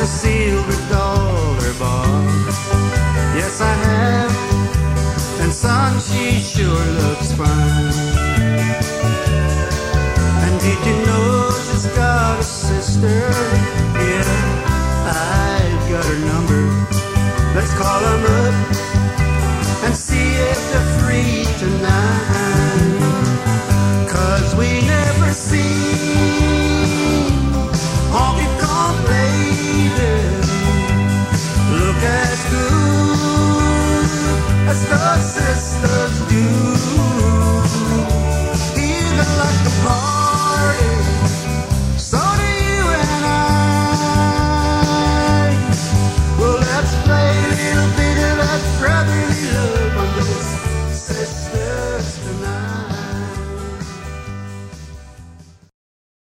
a silver dollar bar. Yes, I have, and son, she sure looks fine. And did you know she's got a sister? Yeah, I've got her number. Let's call her Mother.